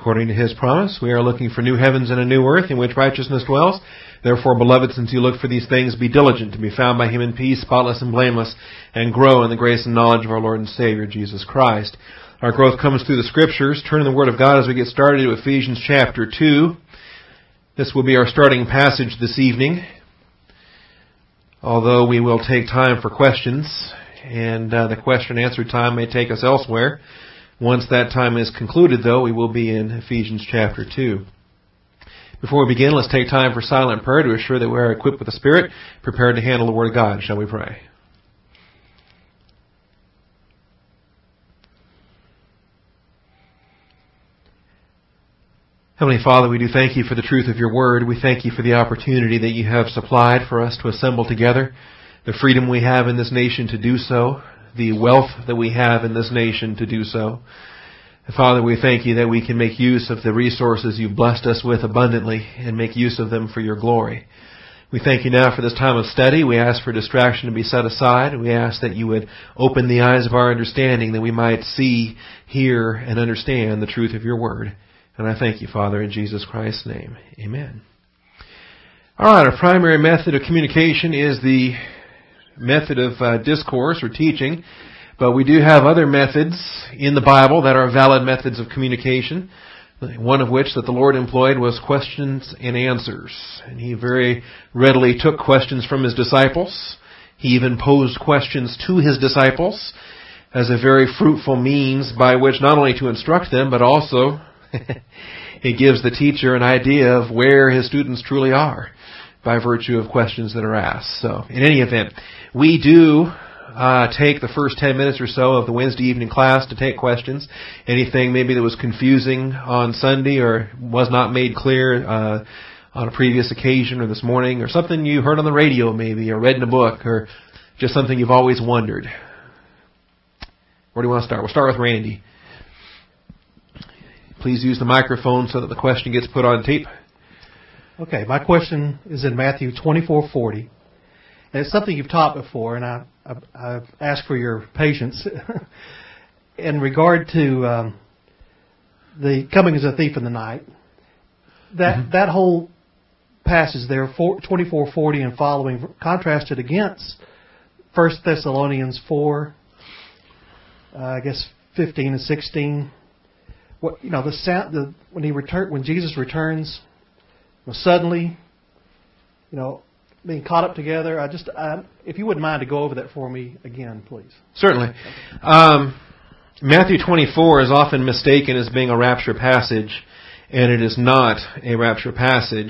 according to His promise. We are looking for new heavens and a new earth in which righteousness dwells. Therefore, beloved, since you look for these things, be diligent to be found by Him in peace, spotless and blameless, and grow in the grace and knowledge of our Lord and Savior, Jesus Christ. Our growth comes through the Scriptures. Turn in the Word of God as we get started to Ephesians chapter 2. This will be our starting passage this evening, although we will take time for questions, and the question and answer time may take us elsewhere. Once that time is concluded, though, we will be in Ephesians chapter 2. Before we begin, let's take time for silent prayer to assure that we are equipped with the Spirit, prepared to handle the Word of God. Shall we pray? Heavenly Father, we do thank You for the truth of Your Word. We thank You for the opportunity that You have supplied for us to assemble together, the freedom we have in this nation to do so, the wealth that we have in this nation to do so. And Father, we thank You that we can make use of the resources You've blessed us with abundantly and make use of them for Your glory. We thank You now for this time of study. We ask for distraction to be set aside. We ask that You would open the eyes of our understanding that we might see, hear, and understand the truth of Your Word. And I thank You, Father, in Jesus Christ's name. Amen. All right, our primary method of communication is the method of discourse or teaching, but we do have other methods in the Bible that are valid methods of communication, one of which that the Lord employed was questions and answers. And He very readily took questions from His disciples. He even posed questions to His disciples as a very fruitful means by which not only to instruct them, but also it gives the teacher an idea of where his students truly are by virtue of questions that are asked. So, in any event, we do take the first 10 minutes or so of the Wednesday evening class to take questions. Anything maybe that was confusing on Sunday or was not made clear on a previous occasion or this morning, or something you heard on the radio maybe, or read in a book, or just something you've always wondered. Where do you want to start? We'll start with Randy. Please use the microphone so that the question gets put on tape. Okay, my question is in Matthew 24:40. And it's something you've taught before, and I've asked for your patience. In regard to the coming as a thief in the night, that whole passage there, 24:40 and following, contrasted against 1 Thessalonians 4, 15 and 16. What, the sound when Jesus returns, suddenly, being caught up together. If you wouldn't mind to go over that for me again, please. Certainly. Matthew 24 is often mistaken as being a rapture passage, and it is not a rapture passage.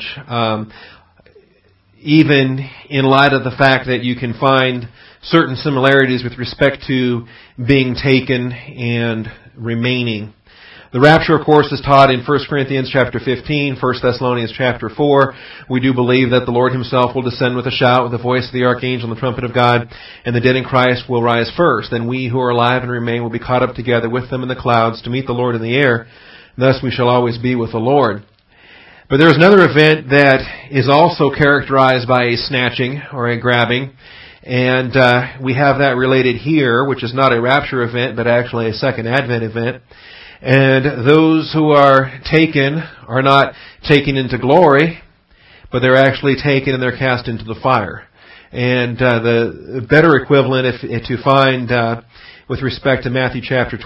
Even in light of the fact that you can find certain similarities with respect to being taken and remaining. The rapture, of course, is taught in 1 Corinthians chapter 15, 1 Thessalonians chapter 4. We do believe that the Lord Himself will descend with a shout, with the voice of the archangel and the trumpet of God, and the dead in Christ will rise first. Then we who are alive and remain will be caught up together with them in the clouds to meet the Lord in the air. Thus we shall always be with the Lord. But there is another event that is also characterized by a snatching or a grabbing, and we have that related here, which is not a rapture event, but actually a second advent event. And those who are taken are not taken into glory, but they're actually taken and they're cast into the fire. And the better equivalent if to find with respect to Matthew chapter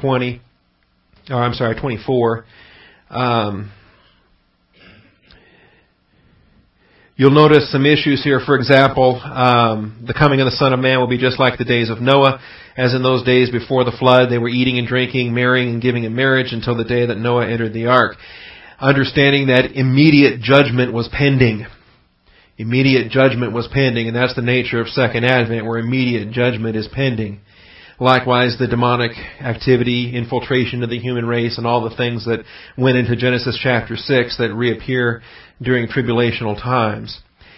24, you'll notice some issues here. For example, the coming of the Son of Man will be just like the days of Noah. As in those days before the flood, they were eating and drinking, marrying and giving in marriage until the day that Noah entered the ark. Understanding that immediate judgment was pending. Immediate judgment was pending, and that's the nature of Second Advent, where immediate judgment is pending. Likewise, the demonic activity, infiltration of the human race, and all the things that went into Genesis chapter 6 that reappear during tribulational times.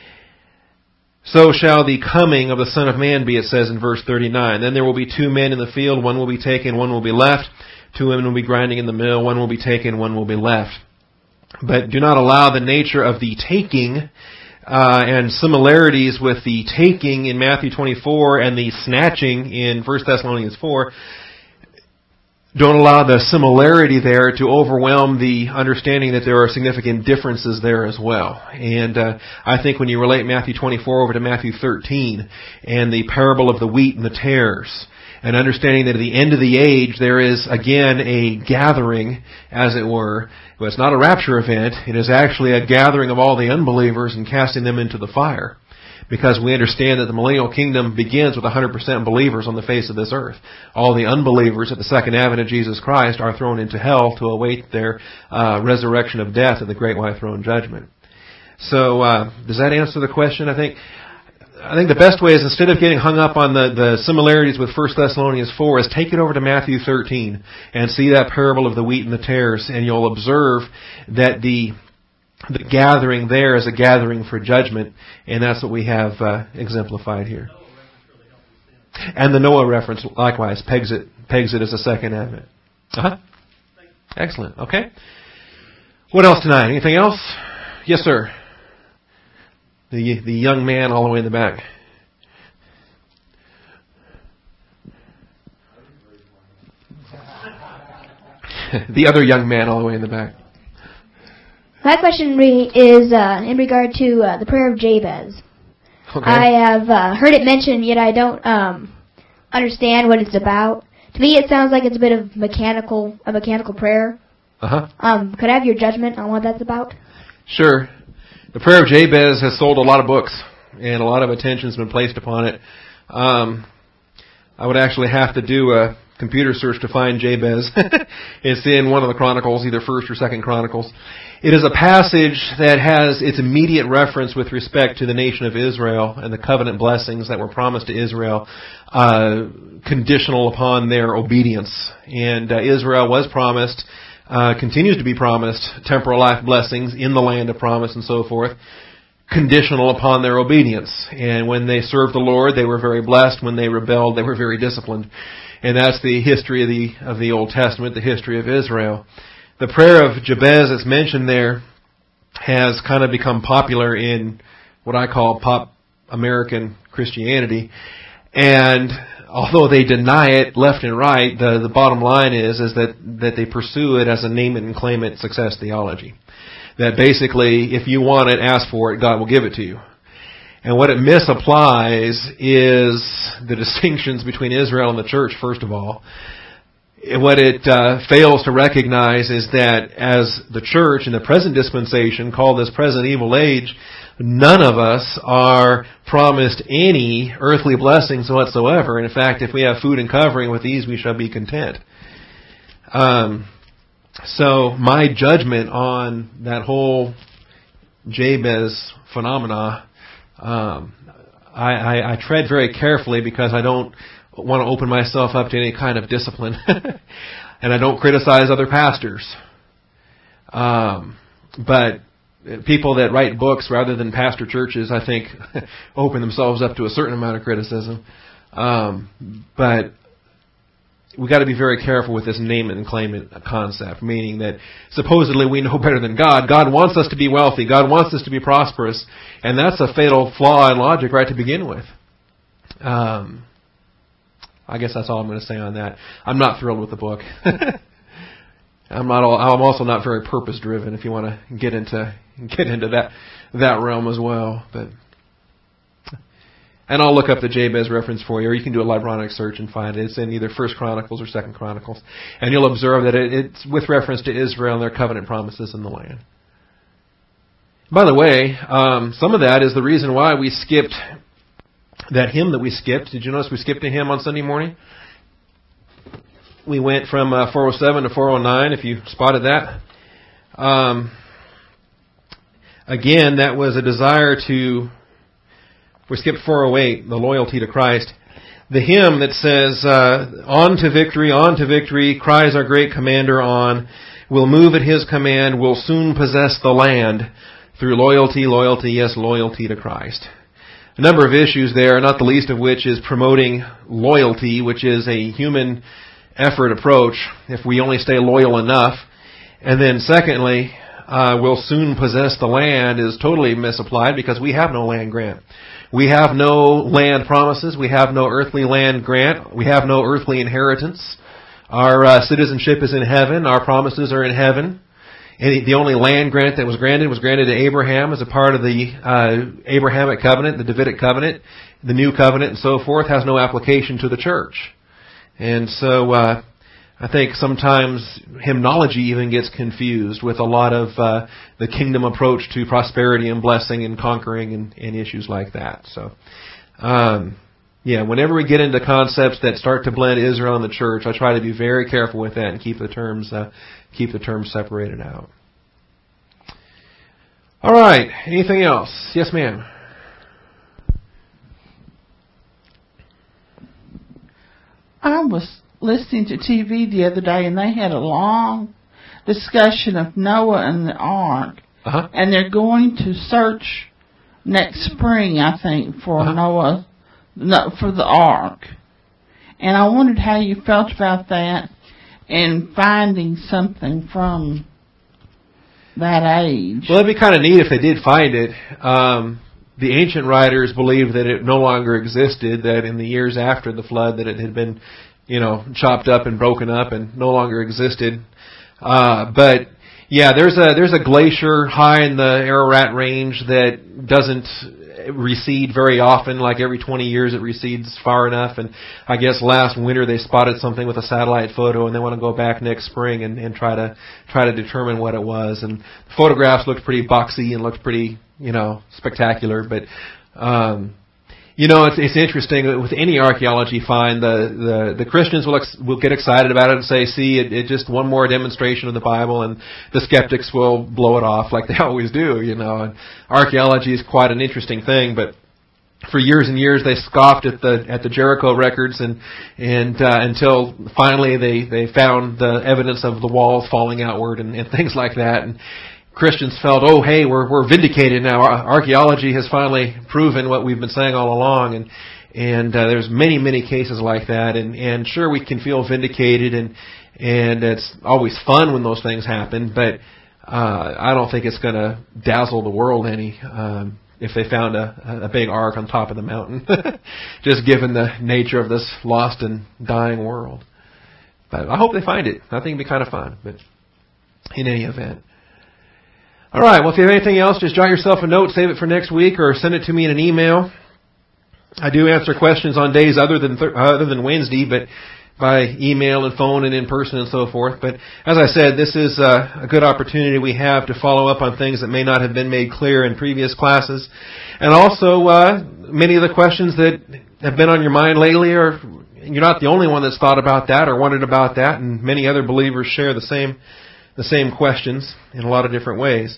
So shall the coming of the Son of Man be, it says in verse 39. Then there will be two men in the field, one will be taken, one will be left. Two women will be grinding in the mill, one will be taken, one will be left. But do not allow the nature of the taking and similarities with the taking in Matthew 24 and the snatching in 1 Thessalonians 4 don't allow the similarity there to overwhelm the understanding that there are significant differences there as well. And I think when you relate Matthew 24 over to Matthew 13 and the parable of the wheat and the tares, and understanding that at the end of the age there is again a gathering, as it were. But it's not a rapture event. It is actually a gathering of all the unbelievers and casting them into the fire. Because we understand that the millennial kingdom begins with 100% believers on the face of this earth. All the unbelievers at the second advent of Jesus Christ are thrown into hell to await their resurrection of death at the great white throne judgment. So, does that answer the question? I think the best way is, instead of getting hung up on the similarities with 1 Thessalonians 4, is take it over to Matthew 13 and see that parable of the wheat and the tares, and you'll observe that the gathering there is a gathering for judgment, and that's what we have exemplified here. And the Noah reference likewise pegs it as a second advent. Excellent. Okay. What else tonight? Anything else? Yes, sir. The young man all the way in the back. The other young man all the way in the back. My question is in regard to the prayer of Jabez. Okay. I have heard it mentioned, yet I don't understand what it's about. To me, it sounds like it's a bit of a mechanical prayer. Could I have your judgment on what that's about? Sure. The prayer of Jabez has sold a lot of books, and a lot of attention has been placed upon it. I would actually have to do a computer search to find Jabez. It's in one of the Chronicles, either First or Second Chronicles. It is a passage that has its immediate reference with respect to the nation of Israel and the covenant blessings that were promised to Israel, conditional upon their obedience. And Israel was promised, continues to be promised, temporal life blessings in the land of promise and so forth, conditional upon their obedience. And when they served the Lord, they were very blessed. When they rebelled, they were very disciplined. And that's the history of the Old Testament, the history of Israel. The prayer of Jabez that's mentioned there has kind of become popular in what I call pop American Christianity. And although they deny it left and right, the bottom line is that they pursue it as a name it and claim it success theology. That basically, if you want it, ask for it, God will give it to you. And what it misapplies is the distinctions between Israel and the church, first of all. What it fails to recognize is that as the church in the present dispensation, called this present evil age, none of us are promised any earthly blessings whatsoever. And in fact, if we have food and covering, with these we shall be content. So my judgment on that whole Jabez phenomena, I tread very carefully, because I don't want to open myself up to any kind of discipline. And I don't criticize other pastors. But people that write books rather than pastor churches, I think, open themselves up to a certain amount of criticism. But we've got to be very careful with this name it and claim it concept, meaning that supposedly we know better than God. God wants us to be wealthy. God wants us to be prosperous. And that's a fatal flaw in logic right to begin with. I guess that's all I'm going to say on that. I'm not thrilled with the book. I'm also not very purpose driven, if you want to get into that realm as well. And I'll look up the Jabez reference for you, or you can do a Libronic search and find it. It's in either First Chronicles or Second Chronicles. And you'll observe that it's with reference to Israel and their covenant promises in the land. By the way, some of that is the reason why we skipped that hymn that we skipped. Did you notice we skipped a hymn on Sunday morning? We went from 407 to 409, if you spotted that. Again, that was a desire to... We skipped 408, the loyalty to Christ. The hymn that says, on to victory, cries our great commander on. We'll move at his command, we'll soon possess the land. Through loyalty, yes, loyalty to Christ. A number of issues there, not the least of which is promoting loyalty, which is a human effort approach, if we only stay loyal enough. And then secondly, we'll soon possess the land is totally misapplied, because we have no land grant. We have no land promises. We have no earthly land grant. We have no earthly inheritance. Our citizenship is in heaven. Our promises are in heaven. And the only land grant that was granted to Abraham as a part of the Abrahamic covenant, the Davidic covenant, the new covenant, and so forth, has no application to the church. And so I think sometimes hymnology even gets confused with a lot of the kingdom approach to prosperity and blessing and conquering and issues like that. So, whenever we get into concepts that start to blend Israel and the church, I try to be very careful with that and keep the terms separated out. All right. Anything else? Yes, ma'am. I was listening to TV the other day, and they had a long discussion of Noah and the ark. Uh-huh. And they're going to search next spring, I think, for for the ark. And I wondered how you felt about that and finding something from that age. Well, it'd be kind of neat if they did find it. The ancient writers believed that it no longer existed, that in the years after the flood that it had been, chopped up and broken up and no longer existed. But yeah, there's a glacier high in the Ararat Range that doesn't recede very often, like every 20 years it recedes far enough, and I guess last winter they spotted something with a satellite photo and they want to go back next spring and try to determine what it was. And the photographs looked pretty boxy and looked pretty, spectacular, but it's interesting with any archaeology find. The Christians will get excited about it and say, see, it just one more demonstration of the Bible, and the skeptics will blow it off like they always do. And archaeology is quite an interesting thing, but for years and years they scoffed at the Jericho records and until finally they found the evidence of the walls falling outward and things like that. And Christians felt, oh, hey, we're vindicated now. Archaeology has finally proven what we've been saying all along, and there's many cases like that. And sure, we can feel vindicated, and it's always fun when those things happen. But I don't think it's going to dazzle the world any if they found a big ark on top of the mountain, just given the nature of this lost and dying world. But I hope they find it. I think it'd be kind of fun. But in any event. All right, well, if you have anything else, just jot yourself a note, save it for next week, or send it to me in an email. I do answer questions on days other than Wednesday, but by email and phone and in person and so forth. But as I said, this is a good opportunity we have to follow up on things that may not have been made clear in previous classes. And also, many of the questions that have been on your mind lately you're not the only one that's thought about that or wondered about that, and many other believers share the same questions in a lot of different ways.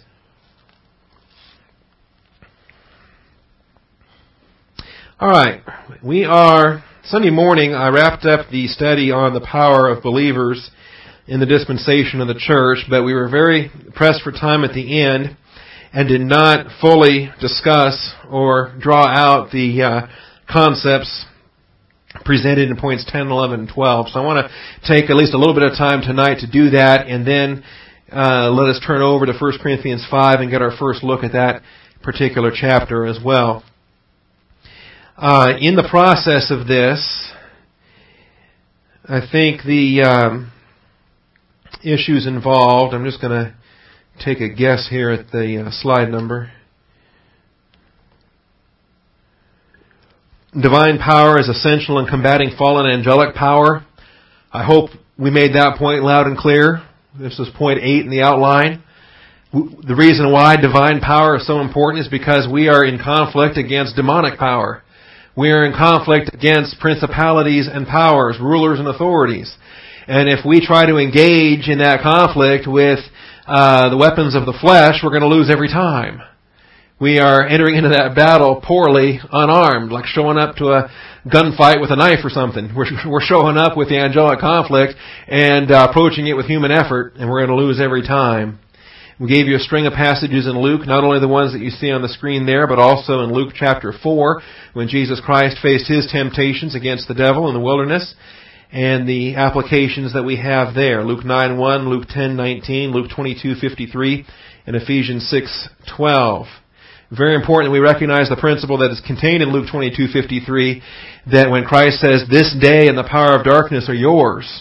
All right, Sunday morning I wrapped up the study on the power of believers in the dispensation of the church, but we were very pressed for time at the end and did not fully discuss or draw out the concepts presented in points 10, 11, and 12. So I want to take at least a little bit of time tonight to do that, and then let us turn over to 1 Corinthians 5 and get our first look at that particular chapter as well. In the process of this, I think the issues involved, I'm just going to take a guess here at the slide number. Divine power is essential in combating fallen angelic power. I hope we made that point loud and clear. This is point 8 in the outline. The reason why divine power is so important is because we are in conflict against demonic power. We are in conflict against principalities and powers, rulers and authorities. And if we try to engage in that conflict with the weapons of the flesh, we're going to lose every time. We are entering into that battle poorly unarmed, like showing up to a gunfight with a knife or something. We're showing up with the angelic conflict and approaching it with human effort, and we're going to lose every time. We gave you a string of passages in Luke, not only the ones that you see on the screen there, but also in Luke chapter 4, when Jesus Christ faced his temptations against the devil in the wilderness, and the applications that we have there. Luke 9:1, Luke 10:19, Luke 22:53, and Ephesians 6:12. Very important that we recognize the principle that is contained in Luke 22:53, that when Christ says, "This day and the power of darkness are yours,"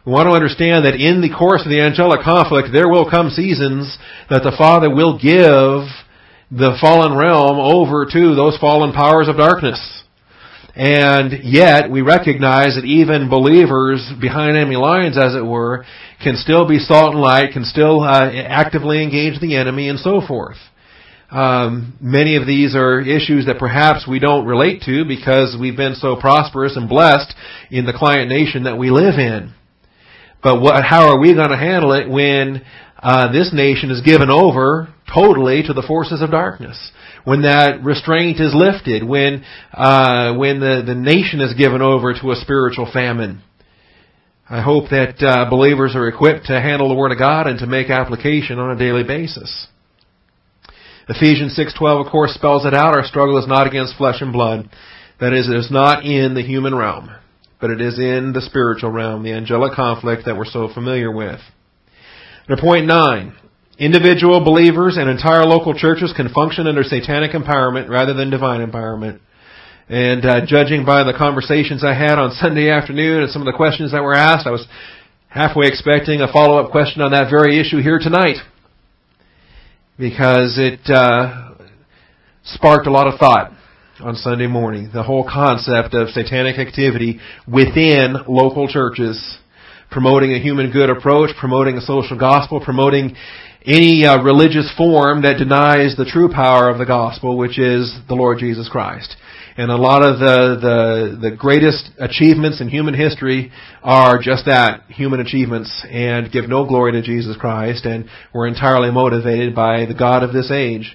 We want to understand that in the course of the angelic conflict, there will come seasons that the Father will give the fallen realm over to those fallen powers of darkness. And yet, we recognize that even believers behind enemy lines, as it were, can still be salt and light, can still actively engage the enemy, and so forth. Many of these are issues that perhaps we don't relate to because we've been so prosperous and blessed in the client nation that we live in. But how are we going to handle it when this nation is given over totally to the forces of darkness? When that restraint is lifted, when the nation is given over to a spiritual famine. I hope that believers are equipped to handle the Word of God and to make application on a daily basis. Ephesians 6:12, of course, spells it out. Our struggle is not against flesh and blood. That is, it is not in the human realm, but it is in the spiritual realm, the angelic conflict that we're so familiar with. Now, point 9. Individual believers and entire local churches can function under satanic empowerment rather than divine empowerment. And judging by the conversations I had on Sunday afternoon and some of the questions that were asked, I was halfway expecting a follow-up question on that very issue here tonight, because it sparked a lot of thought on Sunday morning. The whole concept of satanic activity within local churches, promoting a human good approach, promoting a social gospel, promoting any religious form that denies the true power of the gospel, which is the Lord Jesus Christ. And a lot of the greatest achievements in human history are just that, human achievements, and give no glory to Jesus Christ, and we're entirely motivated by the God of this age.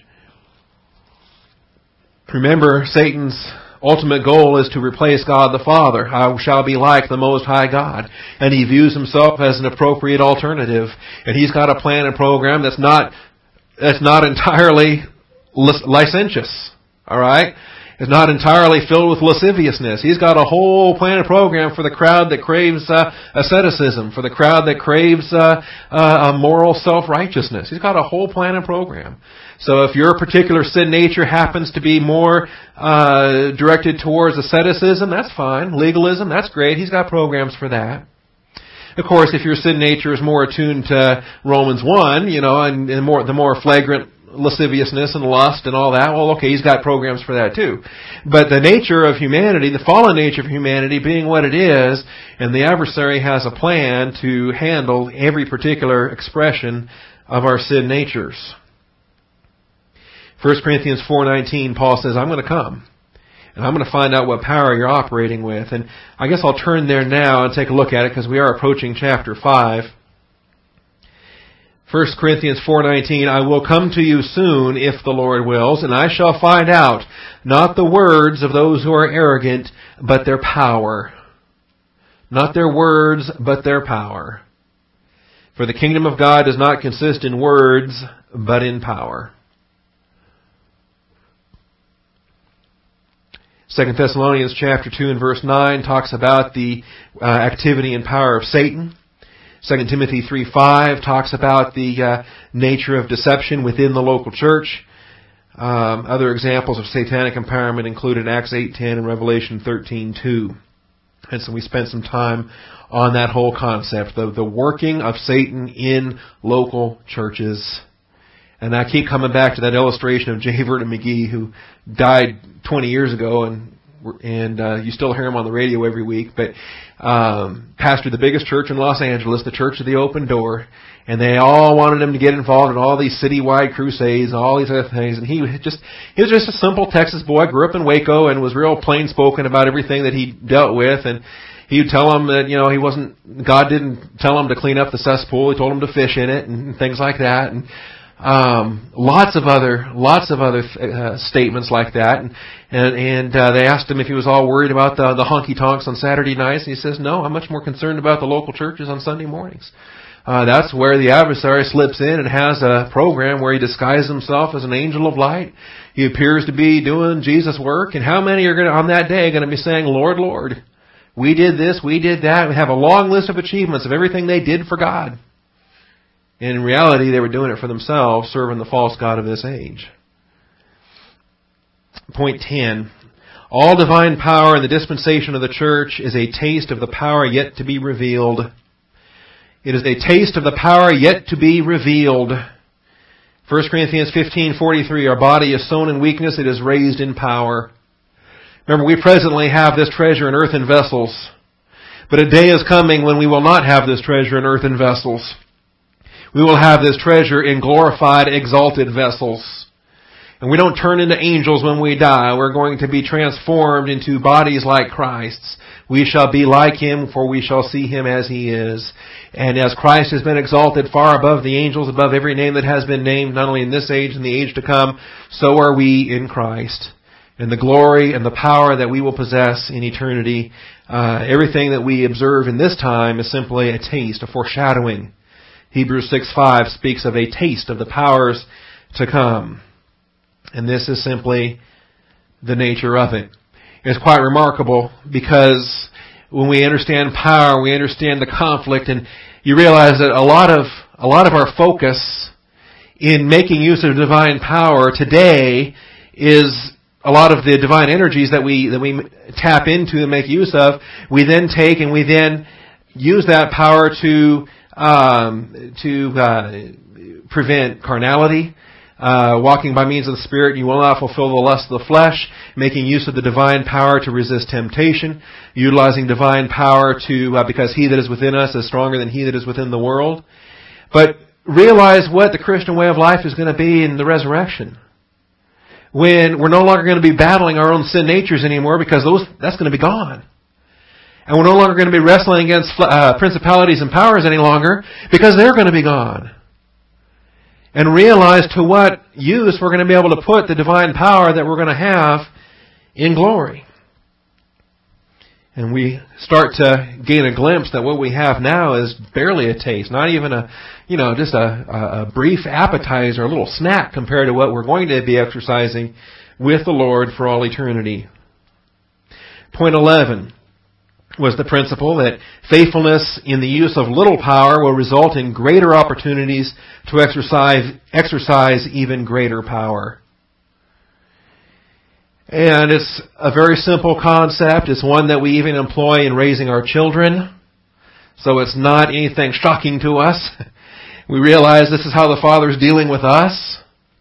Remember, Satan's ultimate goal is to replace God the Father. I shall be like the Most High God. And he views himself as an appropriate alternative. And he's got a plan and program that's not entirely licentious. Alright? It's not entirely filled with lasciviousness. He's got a whole plan and program for the crowd that craves asceticism, for the crowd that craves a moral self-righteousness. He's got a whole plan and program. So if your particular sin nature happens to be more directed towards asceticism, that's fine. Legalism, that's great. He's got programs for that. Of course, if your sin nature is more attuned to Romans 1, and the more flagrant lasciviousness and lust and all that, well, okay, he's got programs for that too. But the nature of humanity, the fallen nature of humanity being what it is, and the adversary has a plan to handle every particular expression of our sin natures. 1 Corinthians 4:19, Paul says, I'm going to come, and I'm going to find out what power you're operating with. And I guess I'll turn there now and take a look at it, because we are approaching chapter 5. 1 Corinthians 4:19, I will come to you soon, if the Lord wills, and I shall find out not the words of those who are arrogant, but their power. Not their words, but their power. For the kingdom of God does not consist in words, but in power. 2 Thessalonians chapter 2 and verse 9 talks about the activity and power of Satan. 2 Timothy 3:5 talks about the nature of deception within the local church. Other examples of satanic empowerment include in Acts 8:10 and Revelation 13:2. And so we spent some time on that whole concept, the working of Satan in local churches. And I keep coming back to that illustration of J. Vernon McGee, who died 20 years ago, and you still hear him on the radio every week, but pastored the biggest church in Los Angeles, the Church of the Open Door, and they all wanted him to get involved in all these citywide crusades, all these other things, and he was just a simple Texas boy, grew up in Waco, and was real plain spoken about everything that he dealt with, and he would tell them that God didn't tell him to clean up the cesspool, he told him to fish in it and things like that, and lots of other statements like that, and they asked him if he was all worried about the honky tonks on Saturday nights, and he says, no, I'm much more concerned about the local churches on Sunday mornings. That's where the adversary slips in and has a program where he disguises himself as an angel of light. He appears to be doing Jesus' work, and how many are on that day going to be saying, Lord, Lord, we did this, we did that. We have a long list of achievements of everything they did for God. And in reality, they were doing it for themselves, serving the false god of this age. Point 10. All divine power in the dispensation of the church is a taste of the power yet to be revealed. It is a taste of the power yet to be revealed. 1 Corinthians 15:43, our body is sown in weakness, it is raised in power. Remember, we presently have this treasure in earthen vessels. But a day is coming when we will not have this treasure in earthen vessels. We will have this treasure in glorified, exalted vessels. And we don't turn into angels when we die. We're going to be transformed into bodies like Christ's. We shall be like Him, for we shall see Him as He is. And as Christ has been exalted far above the angels, above every name that has been named, not only in this age and the age to come, so are we in Christ. And the glory and the power that we will possess in eternity, everything that we observe in this time is simply a taste, a foreshadowing. Hebrews 6:5 speaks of a taste of the powers to come. And this is simply the nature of it. It's quite remarkable because when we understand power, we understand the conflict, and you realize that a lot of our focus in making use of divine power today is a lot of the divine energies that we tap into and make use of. We then take and we then use that power to prevent carnality. Walking by means of the Spirit, you will not fulfill the lust of the flesh. Making use of the divine power to resist temptation. Utilizing divine power to, because He that is within us is stronger than he that is within the world. But realize what the Christian way of life is going to be in the resurrection. When we're no longer going to be battling our own sin natures anymore, because that's going to be gone. And we're no longer going to be wrestling against principalities and powers any longer, because they're going to be gone. And realize to what use we're going to be able to put the divine power that we're going to have in glory. And we start to gain a glimpse that what we have now is barely a taste, not even just a brief appetizer, a little snack compared to what we're going to be exercising with the Lord for all eternity. Point 11 was the principle that faithfulness in the use of little power will result in greater opportunities to exercise even greater power. And it's a very simple concept. It's one that we even employ in raising our children. So it's not anything shocking to us. We realize this is how the Father's dealing with us.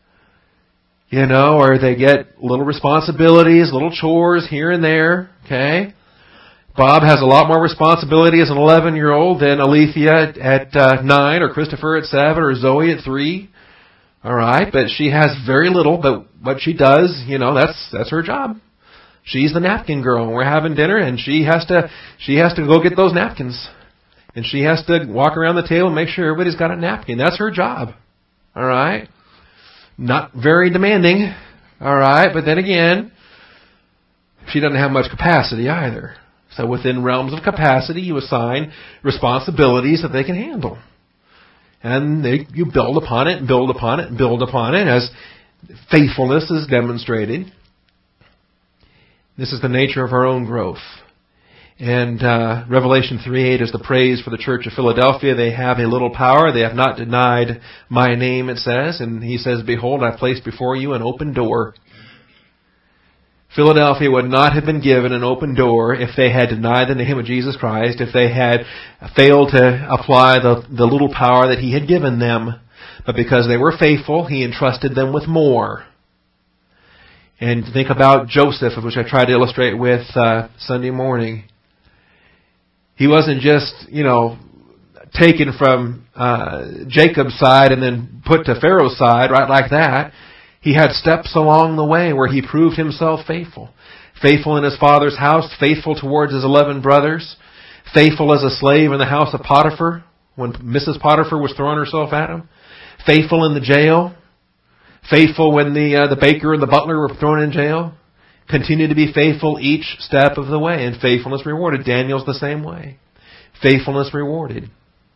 Or they get little responsibilities, little chores here and there. Okay? Bob has a lot more responsibility as an 11-year-old than Alethea at 9, or Christopher at 7, or Zoe at 3. All right, but she has very little, but what she does, that's her job. She's the napkin girl, and we're having dinner, and she has to go get those napkins. And she has to walk around the table and make sure everybody's got a napkin. That's her job. All right? Not very demanding. All right, but then again, she doesn't have much capacity either. So within realms of capacity, you assign responsibilities that they can handle. And you build upon it, and build upon it, and build upon it as faithfulness is demonstrated. This is the nature of our own growth. And Revelation 3:8 is the praise for the church of Philadelphia. They have a little power. They have not denied my name, it says. And he says, behold, I place before you an open door. Philadelphia would not have been given an open door if they had denied the name of Jesus Christ, if they had failed to apply the little power that He had given them. But because they were faithful, He entrusted them with more. And think about Joseph, which I tried to illustrate with Sunday morning. He wasn't just, taken from Jacob's side and then put to Pharaoh's side, right like that. He had steps along the way where he proved himself faithful. Faithful in his father's house, faithful towards his 11 brothers, faithful as a slave in the house of Potiphar when Mrs. Potiphar was throwing herself at him, faithful in the jail, faithful when the baker and the butler were thrown in jail. Continue to be faithful each step of the way, and faithfulness rewarded. Daniel's the same way. Faithfulness rewarded.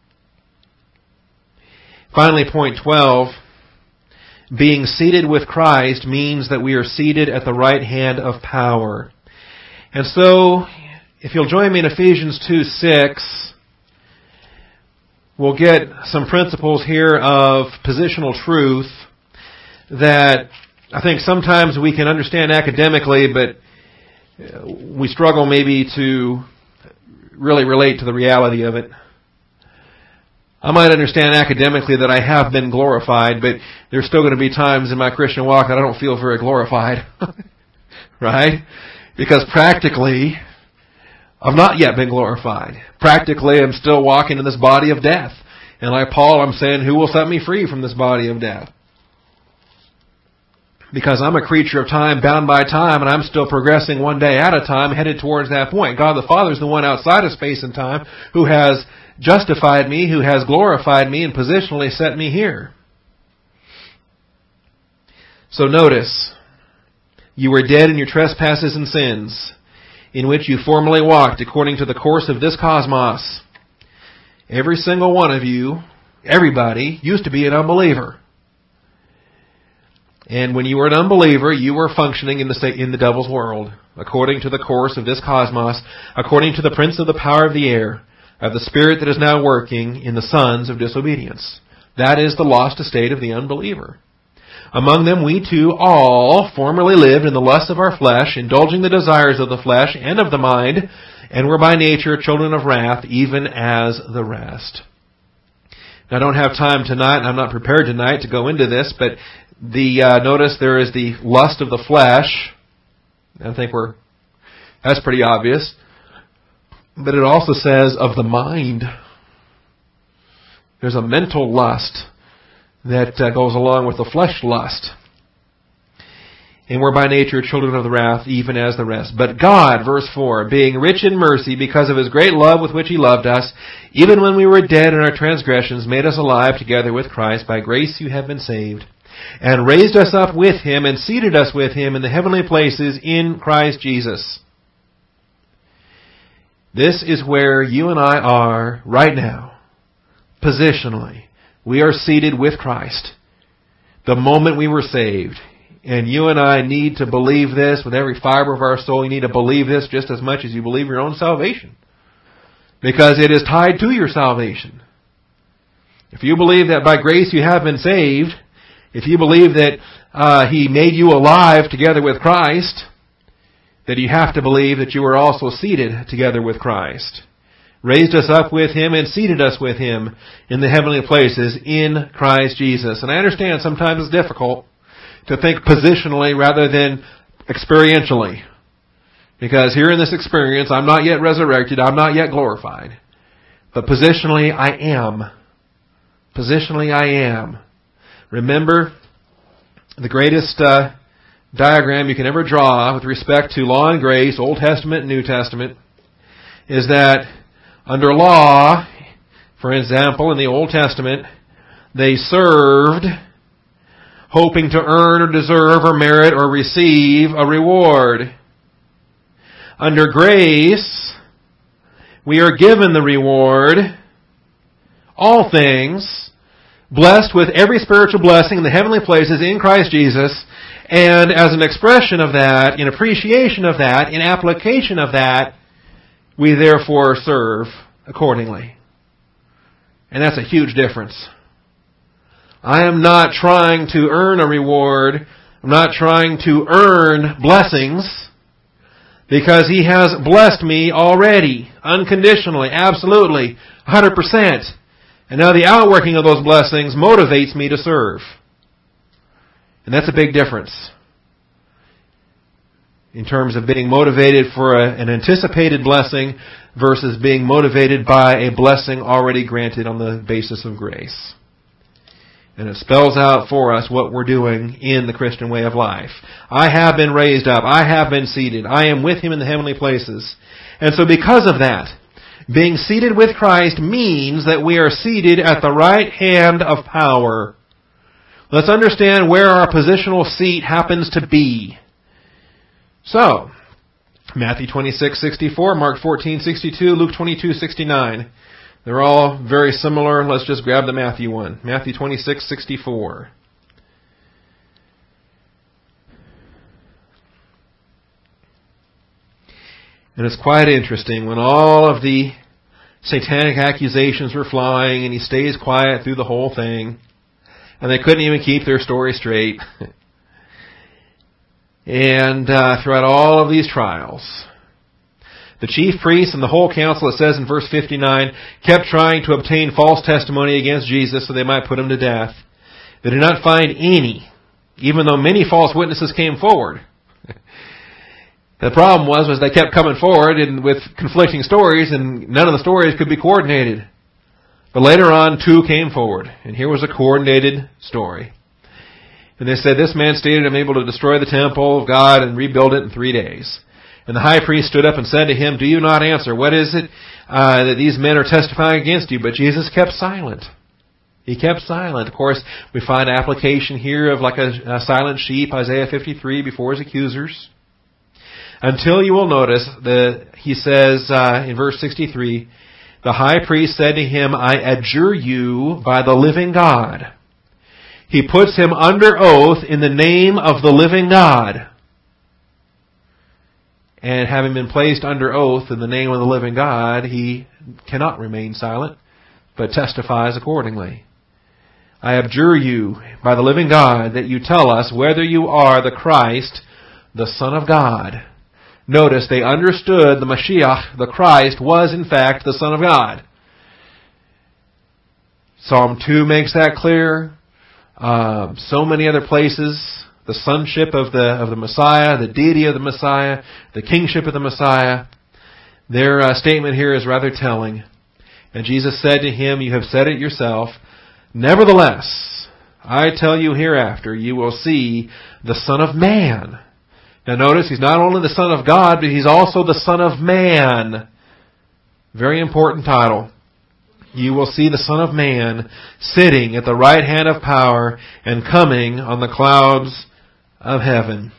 Finally, point 12. Being seated with Christ means that we are seated at the right hand of power. And so, if you'll join me in Ephesians 2:6, we'll get some principles here of positional truth that I think sometimes we can understand academically, but we struggle maybe to really relate to the reality of it. I might understand academically that I have been glorified, but there's still going to be times in my Christian walk that I don't feel very glorified. Right? Because practically, I've not yet been glorified. Practically, I'm still walking in this body of death. And like Paul, I'm saying, who will set me free from this body of death? Because I'm a creature of time, bound by time, and I'm still progressing one day at a time, headed towards that point. God the Father is the one outside of space and time who has justified me, who has glorified me, and positionally set me here. So notice, you were dead in your trespasses and sins, in which you formerly walked according to the course of this cosmos. Every single one of you, everybody, used to be an unbeliever. And when you were an unbeliever, you were functioning in the devil's world, according to the course of this cosmos, according to the prince of the power of the air, of the spirit that is now working in the sons of disobedience. That is the lost estate of the unbeliever. Among them we too all formerly lived in the lust of our flesh, indulging the desires of the flesh and of the mind, and were by nature children of wrath, even as the rest. Now, I don't have time tonight, and I'm not prepared tonight to go into this, but notice there is the lust of the flesh. I think that's pretty obvious. But it also says of the mind. There's a mental lust that goes along with the flesh lust. And we're by nature children of the wrath, even as the rest. But God, verse 4, being rich in mercy because of His great love with which He loved us, even when we were dead in our transgressions, made us alive together with Christ. By grace you have been saved. And raised us up with Him and seated us with Him in the heavenly places in Christ Jesus. This is where you and I are right now. Positionally. We are seated with Christ. The moment we were saved. And you and I need to believe this with every fiber of our soul. You need to believe this just as much as you believe your own salvation. Because it is tied to your salvation. If you believe that by grace you have been saved, if you believe that He made you alive together with Christ, that you have to believe that you were also seated together with Christ. Raised us up with Him and seated us with Him in the heavenly places in Christ Jesus. And I understand sometimes it's difficult to think positionally rather than experientially. Because here in this experience, I'm not yet resurrected, I'm not yet glorified. But positionally, I am. Positionally, I am. Remember, the greatest diagram you can ever draw with respect to law and grace, Old Testament and New Testament, is that under law, for example, in the Old Testament, they served hoping to earn or deserve or merit or receive a reward. Under grace, we are given the reward, all things, blessed with every spiritual blessing in the heavenly places in Christ Jesus, and as an expression of that, in appreciation of that, in application of that, we therefore serve accordingly. And that's a huge difference. I am not trying to earn a reward. I'm not trying to earn blessings, because He has blessed me already, unconditionally, absolutely, 100%. And now the outworking of those blessings motivates me to serve. And that's a big difference in terms of being motivated for an anticipated blessing versus being motivated by a blessing already granted on the basis of grace. And it spells out for us what we're doing in the Christian way of life. I have been raised up. I have been seated. I am with Him in the heavenly places. And so because of that, being seated with Christ means that we are seated at the right hand of power. Let's understand where our positional seat happens to be. So, Matthew 26:64, Mark 14:62, Luke 22:69. They're all very similar. Let's just grab the Matthew one. Matthew 26:64. And it's quite interesting when all of the satanic accusations were flying and He stays quiet through the whole thing. And they couldn't even keep their story straight. And throughout all of these trials. The chief priests and the whole council, it says in verse 59, kept trying to obtain false testimony against Jesus so they might put him to death. They did not find any, even though many false witnesses came forward. The problem was they kept coming forward and with conflicting stories, and none of the stories could be coordinated. But later on, 2 came forward, and here was a coordinated story. And they said, this man stated, I'm able to destroy the temple of God and rebuild it in 3 days. And the high priest stood up and said to him, do you not answer? What is it that these men are testifying against you? But Jesus kept silent. He kept silent. Of course, we find application here of like a silent sheep, Isaiah 53, before his accusers. Until you will notice that he says in verse 63, the high priest said to him, I adjure you by the living God. He puts him under oath in the name of the living God. And having been placed under oath in the name of the living God, he cannot remain silent, but testifies accordingly. I adjure you by the living God that you tell us whether you are the Christ, the Son of God. Notice they understood the Mashiach, the Christ, was in fact the Son of God. Psalm 2 makes that clear. So many other places. The sonship of the Messiah, the deity of the Messiah, the kingship of the Messiah. Their statement here is rather telling. And Jesus said to him, you have said it yourself. Nevertheless, I tell you hereafter, you will see the Son of Man. Now notice, he's not only the Son of God, but he's also the Son of Man. Very important title. You will see the Son of Man sitting at the right hand of power and coming on the clouds of heaven.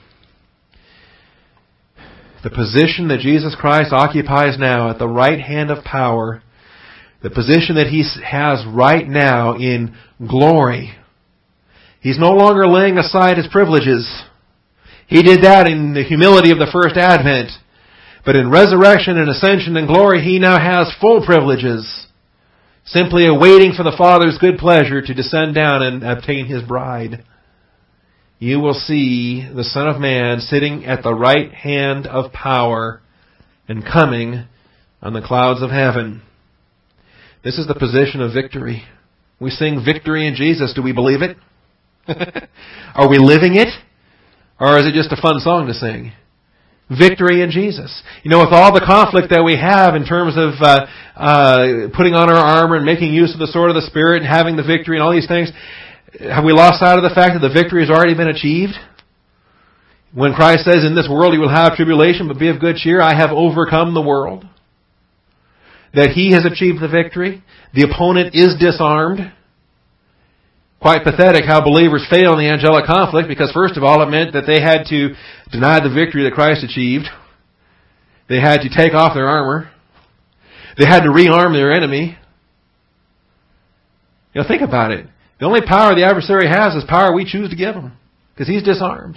The position that Jesus Christ occupies now at the right hand of power, the position that he has right now in glory. He's no longer laying aside his privileges. He did that in the humility of the first advent. But in resurrection and ascension and glory, he now has full privileges, simply awaiting for the Father's good pleasure to descend down and obtain his bride. You will see the Son of Man sitting at the right hand of power and coming on the clouds of heaven. This is the position of victory. We sing victory in Jesus. Do we believe it? Are we living it? Or is it just a fun song to sing? Victory in Jesus. You know, with all the conflict that we have in terms of putting on our armor and making use of the sword of the Spirit and having the victory and all these things, have we lost sight of the fact that the victory has already been achieved? When Christ says, in this world you will have tribulation, but be of good cheer, I have overcome the world. That he has achieved the victory. The opponent is disarmed. Quite pathetic how believers fail in the angelic conflict, because first of all it meant that they had to deny the victory that Christ achieved. They had to take off their armor. They had to rearm their enemy. You know, think about it. The only power the adversary has is power we choose to give him, because he's disarmed.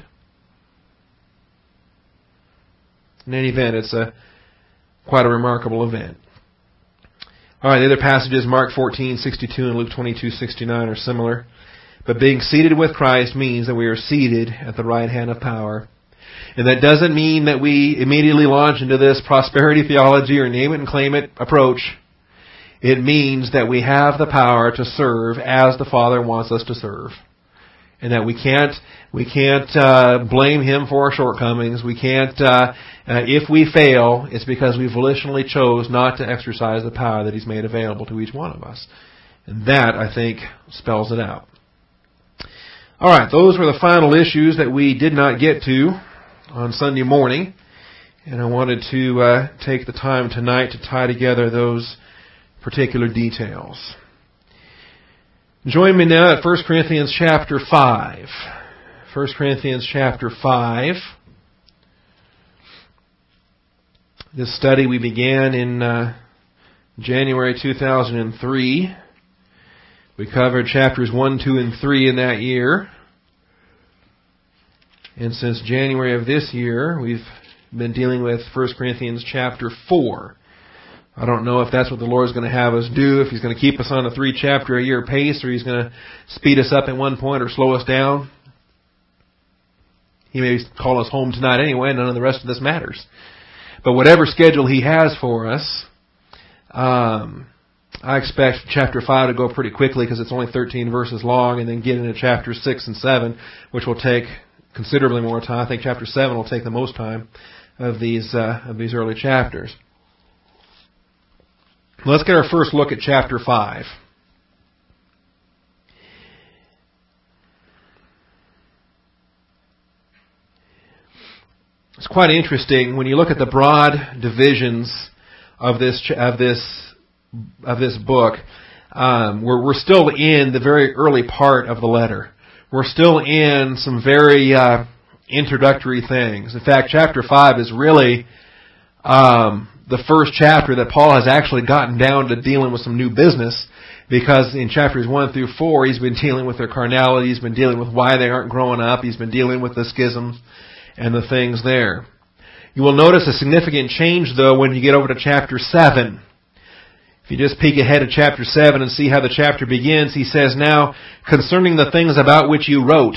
In any event, it's quite a remarkable event. All right, the other passages, Mark 14:62 and Luke 22:69, are similar. But being seated with Christ means that we are seated at the right hand of power. And that doesn't mean that we immediately launch into this prosperity theology or name it and claim it approach. It means that we have the power to serve as the Father wants us to serve. And that we can't blame Him for our shortcomings. We can't, if we fail, it's because we volitionally chose not to exercise the power that He's made available to each one of us. And that, I think, spells it out. Alright, those were the final issues that we did not get to on Sunday morning. And I wanted to take the time tonight to tie together those particular details. Join me now at 1 Corinthians chapter 5. 1 Corinthians chapter 5. This study we began in January 2003. We covered chapters 1, 2, and 3 in that year. And since January of this year, we've been dealing with 1 Corinthians chapter 4. I don't know if that's what the Lord's going to have us do, if He's going to keep us on a 3-chapter-a-year pace, or He's going to speed us up at one point or slow us down. He may call us home tonight anyway, none of the rest of this matters. But whatever schedule he has for us, I expect chapter 5 to go pretty quickly because it's only 13 verses long, and then get into chapter 6 and 7, which will take considerably more time. I think chapter 7 will take the most time of these early chapters. Let's get our first look at chapter 5. It's quite interesting when you look at the broad divisions of this book. We're still in the very early part of the letter. We're still in some very introductory things. In fact, chapter 5 is really the first chapter that Paul has actually gotten down to dealing with some new business, because in chapters 1 through 4 he's been dealing with their carnality, he's been dealing with why they aren't growing up, he's been dealing with the schisms and the things there. You will notice a significant change, though, when you get over to chapter 7. If you just peek ahead to chapter 7 and see how the chapter begins, he says, "Now, concerning the things about which you wrote."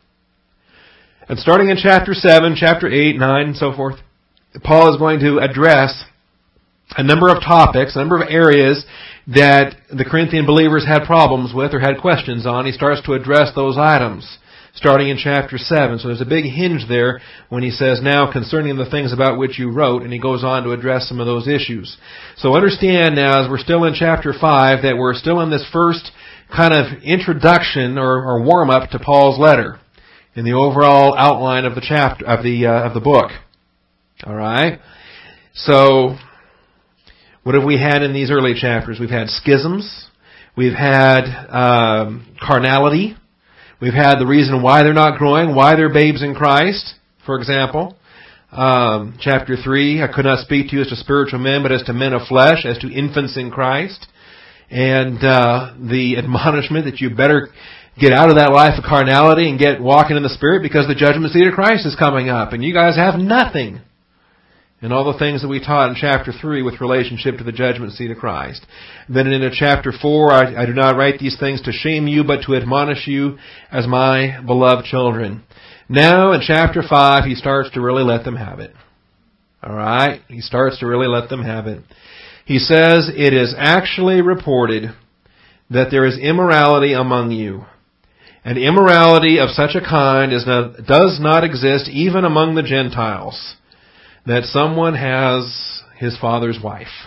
And starting in chapter 7, chapter 8, 9, and so forth, Paul is going to address a number of topics, a number of areas that the Corinthian believers had problems with or had questions on. He starts to address those items, starting in chapter 7. So there's a big hinge there when he says, "Now concerning the things about which you wrote," and he goes on to address some of those issues. So understand now, as we're still in chapter 5, that we're still in this first kind of introduction or warm-up to Paul's letter in the overall outline of the chapter of the book. All right? So what have we had in these early chapters? We've had schisms. We've had carnality. We've had the reason why they're not growing, why they're babes in Christ, for example. Chapter 3, "I could not speak to you as to spiritual men, but as to men of flesh, as to infants in Christ." And the admonishment that you better get out of that life of carnality and get walking in the Spirit, because the judgment seat of Christ is coming up, and you guys have nothing. And all the things that we taught in chapter 3 with relationship to the judgment seat of Christ. Then into chapter 4, I do not write these things to shame you, but to admonish you as my beloved children. Now in chapter 5, he starts to really let them have it. All right? He starts to really let them have it. He says, "It is actually reported that there is immorality among you. And immorality of such a kind does not exist even among the Gentiles, that someone has his father's wife."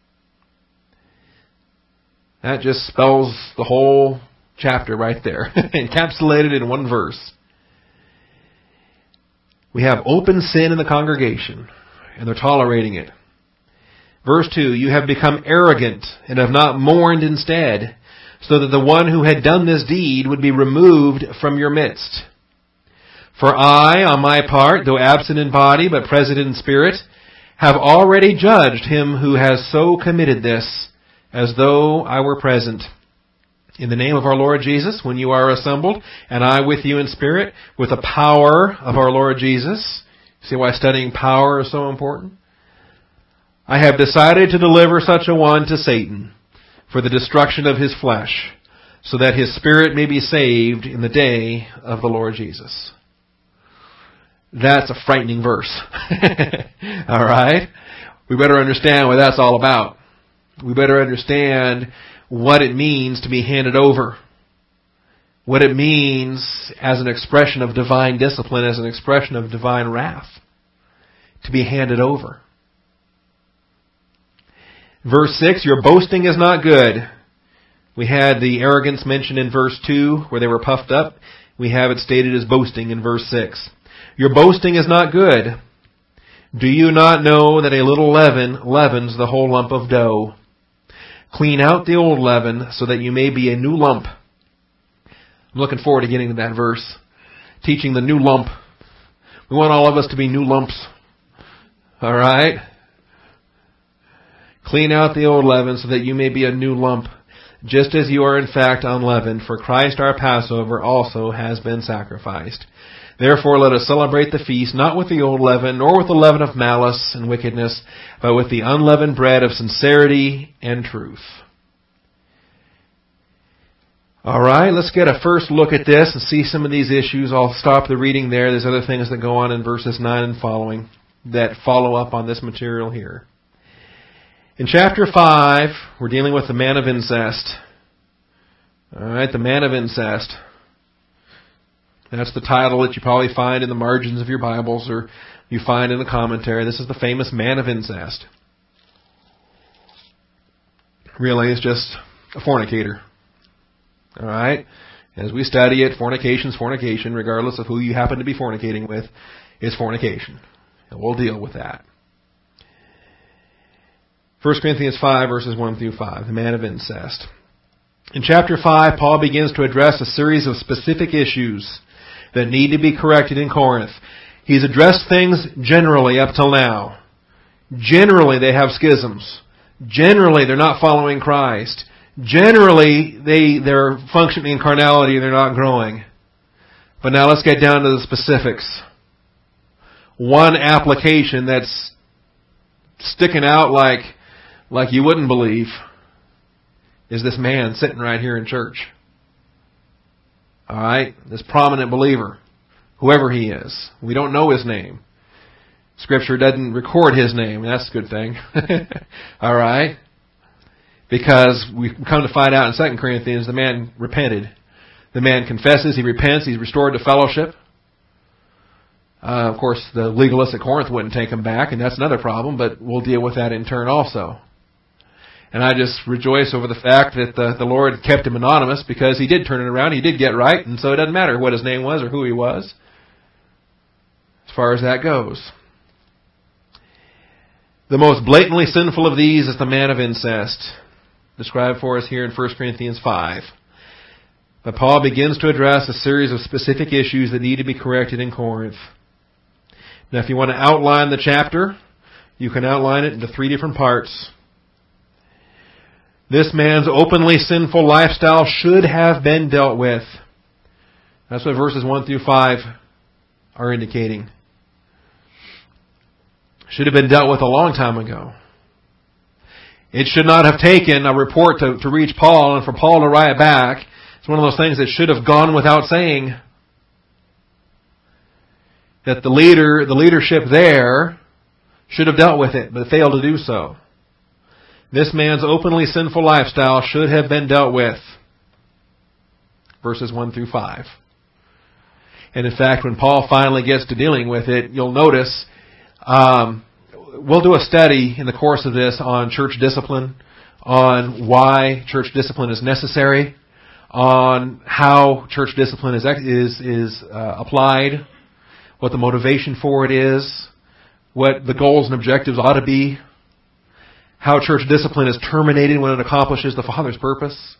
That just spells the whole chapter right there, encapsulated in one verse. We have open sin in the congregation, and they're tolerating it. Verse 2, "You have become arrogant and have not mourned instead, so that the one who had done this deed would be removed from your midst. For I, on my part, though absent in body, but present in spirit, have already judged him who has so committed this, as though I were present. In the name of our Lord Jesus, when you are assembled, and I with you in spirit, with the power of our Lord Jesus." See why studying power is so important? "I have decided to deliver such a one to Satan, for the destruction of his flesh, so that his spirit may be saved in the day of the Lord Jesus." That's a frightening verse. All right? We better understand what that's all about. We better understand what it means to be handed over. What it means as an expression of divine discipline, as an expression of divine wrath. To be handed over. Verse 6, "Your boasting is not good." We had the arrogance mentioned in verse 2, where they were puffed up. We have it stated as boasting in verse 6. "Your boasting is not good. Do you not know that a little leaven leavens the whole lump of dough? Clean out the old leaven so that you may be a new lump." I'm looking forward to getting to that verse. Teaching the new lump. We want all of us to be new lumps. All right? "Clean out the old leaven so that you may be a new lump, just as you are in fact unleavened, for Christ our Passover also has been sacrificed. Therefore let us celebrate the feast, not with the old leaven, nor with the leaven of malice and wickedness, but with the unleavened bread of sincerity and truth." All right, let's get a first look at this and see some of these issues. I'll stop the reading there. There's other things that go on in verses 9 and following. that follow up on this material here. In chapter 5, we're dealing with the man of incest. All right, the man of incest. That's the title that you probably find in the margins of your Bibles or you find in the commentary. This is the famous man of incest. Really, it's just a fornicator. All right? As we study it, fornication's fornication, regardless of who you happen to be fornicating with, is fornication. And we'll deal with that. 1 Corinthians 5, verses 1 through 5, the man of incest. In chapter 5, Paul begins to address a series of specific issues that need to be corrected in Corinth. He's addressed things generally up till now. Generally, they have schisms. Generally, they're not following Christ. Generally, they're functioning in carnality and they're not growing. But now let's get down to the specifics. One application that's sticking out like you wouldn't believe is this man sitting right here in church. All right? This prominent believer, whoever he is. We don't know his name. Scripture doesn't record his name. That's a good thing. All right? Because we come to find out in 2 Corinthians, the man repented. The man confesses, he repents, he's restored to fellowship. Of course, the legalists at Corinth wouldn't take him back, and that's another problem, but we'll deal with that in turn also. And I just rejoice over the fact that the Lord kept him anonymous because he did turn it around, he did get right, and so it doesn't matter what his name was or who he was, as far as that goes. The most blatantly sinful of these is the man of incest, described for us here in 1 Corinthians 5. But Paul begins to address a series of specific issues that need to be corrected in Corinth. Now, if you want to outline the chapter, you can outline it into 3 different parts. This man's openly sinful lifestyle should have been dealt with. That's what verses 1 through 5 are indicating. Should have been dealt with a long time ago. It should not have taken a report to reach Paul and for Paul to write back. It's one of those things that should have gone without saying. That the leadership there should have dealt with it, but failed to do so. This man's openly sinful lifestyle should have been dealt with. Verses 1 through 5. And in fact, when Paul finally gets to dealing with it, you'll notice we'll do a study in the course of this on church discipline, on why church discipline is necessary, on how church discipline is applied, what the motivation for it is, what the goals and objectives ought to be, how church discipline is terminated when it accomplishes the Father's purpose.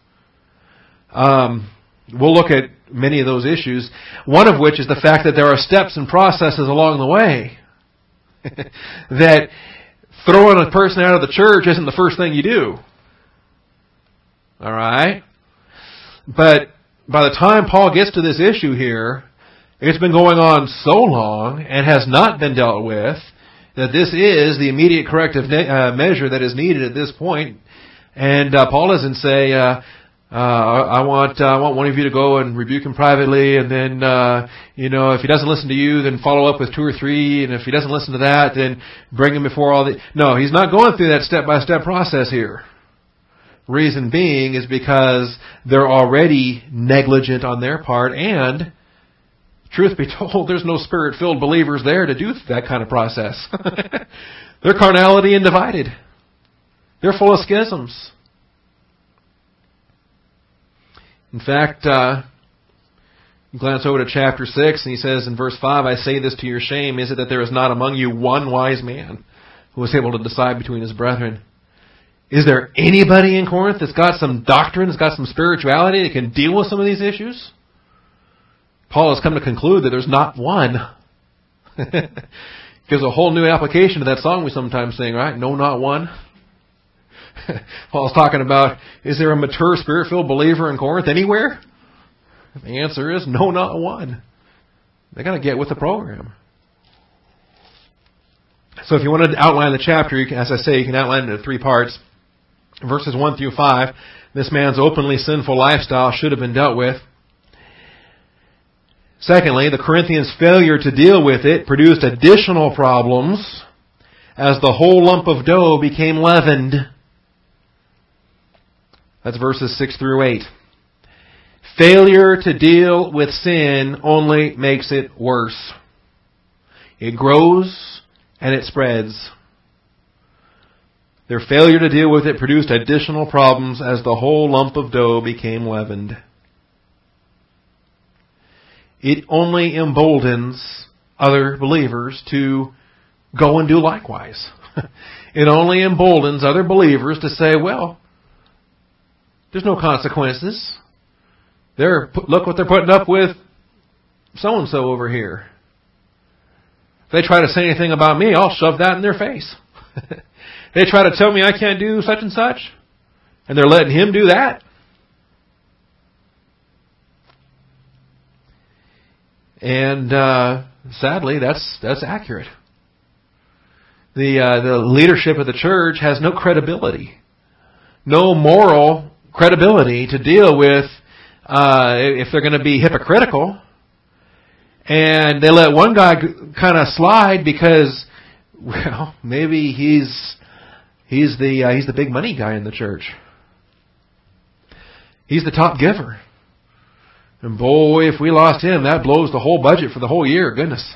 We'll look at many of those issues, one of which is the fact that there are steps and processes along the way. That throwing a person out of the church isn't the first thing you do. All right? But by the time Paul gets to this issue here, it's been going on so long and has not been dealt with that this is the immediate corrective measure that is needed at this point. And Paul doesn't say, I want one of you to go and rebuke him privately, and then, if he doesn't listen to you, then follow up with 2 or 3, and if he doesn't listen to that, then bring him before all the... No, he's not going through that step-by-step process here. Reason being is because they're already negligent on their part, and, truth be told, there's no Spirit-filled believers there to do that kind of process. They're carnality and divided. They're full of schisms. In fact, glance over to chapter 6, and he says in verse 5, I say this to your shame, is it that there is not among you one wise man who is able to decide between his brethren? Is there anybody in Corinth that's got some doctrine, that's got some spirituality that can deal with some of these issues? Paul has come to conclude that there's not one. Gives a whole new application to that song we sometimes sing, right? No, not one. Paul's talking about, is there a mature Spirit-filled believer in Corinth anywhere? The answer is no, not one. They got to get with the program. So if you want to outline the chapter, you can, as I say, you can outline it into 3 parts. Verses 1 through 5, this man's openly sinful lifestyle should have been dealt with. Secondly, the Corinthians' failure to deal with it produced additional problems as the whole lump of dough became leavened. That's verses 6 through 8. Failure to deal with sin only makes it worse. It grows and it spreads. Their failure to deal with it produced additional problems as the whole lump of dough became leavened. It only emboldens other believers to go and do likewise. It only emboldens other believers to say, well, there's no consequences. Look what they're putting up with so-and-so over here. If they try to say anything about me, I'll shove that in their face. They try to tell me I can't do such and such, and they're letting him do that. And sadly, that's accurate. The leadership of the church has no credibility, no moral credibility to deal with if they're going to be hypocritical. And they let one guy kind of slide because, well, maybe he's the big money guy in the church. He's the top giver. And boy, if we lost him, that blows the whole budget for the whole year. Goodness.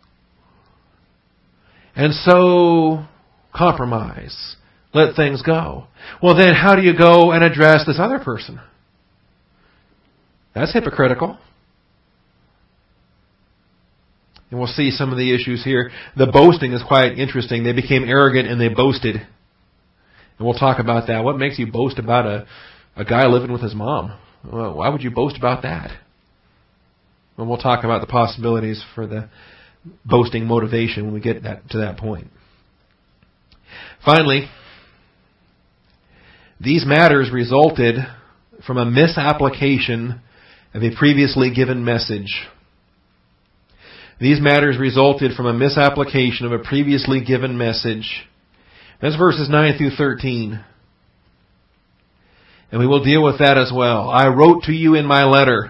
And so, compromise. Let things go. Well then, how do you go and address this other person? That's hypocritical. And we'll see some of the issues here. The boasting is quite interesting. They became arrogant and they boasted. And we'll talk about that. What makes you boast about a guy living with his mom? Well, why would you boast about that? And we'll talk about the possibilities for the boasting motivation when we get to that point. Finally, these matters resulted from a misapplication of a previously given message. These matters resulted from a misapplication of a previously given message. That's verses 9 through 13. And we will deal with that as well. I wrote to you in my letter.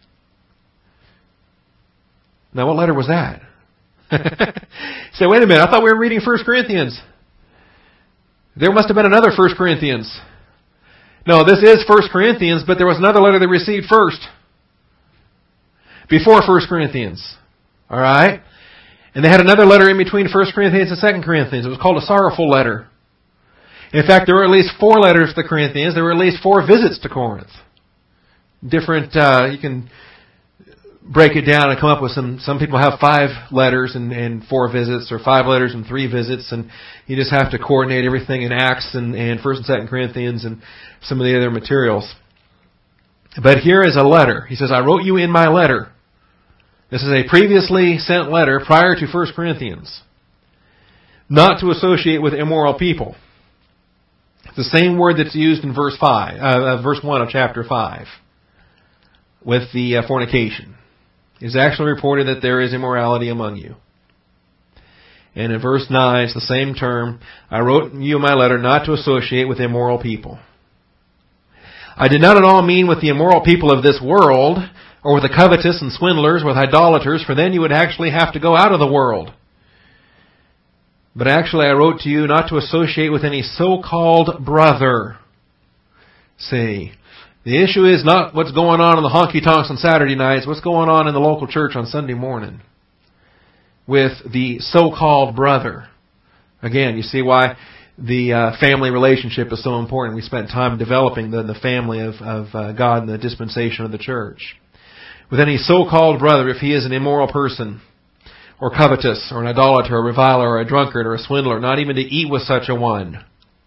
Now, what letter was that? Say, wait a minute, I thought we were reading 1 Corinthians. There must have been another 1 Corinthians. No, this is 1 Corinthians, but there was another letter they received first. Before 1 Corinthians. Alright? And they had another letter in between 1 Corinthians and 2 Corinthians. It was called a sorrowful letter. In fact, there were at least 4 letters to the Corinthians. There were at least 4 visits to Corinth. Different, you can break it down and come up with some people have 5 letters and 4 visits, or 5 letters and 3 visits, and you just have to coordinate everything in Acts and 1 and 2 Corinthians and some of the other materials. But here is a letter. He says, I wrote you in my letter. This is a previously sent letter prior to 1 Corinthians. Not to associate with immoral people. It's the same word that's used in verse 1 of chapter 5. With the fornication. It's actually reported that there is immorality among you. And in verse 9, it's the same term. I wrote you in my letter not to associate with immoral people. I did not at all mean with the immoral people of this world, or with the covetous and swindlers, with idolaters, for then you would actually have to go out of the world. But actually I wrote to you not to associate with any so-called brother. See, the issue is not what's going on in the honky-tonks on Saturday nights, what's going on in the local church on Sunday morning with the so-called brother. Again, you see why the family relationship is so important. We spent time developing the family of God and the dispensation of the church. With any so-called brother, if he is an immoral person, or covetous, or an idolater, or a reviler, or a drunkard, or a swindler, not even to eat with such a one.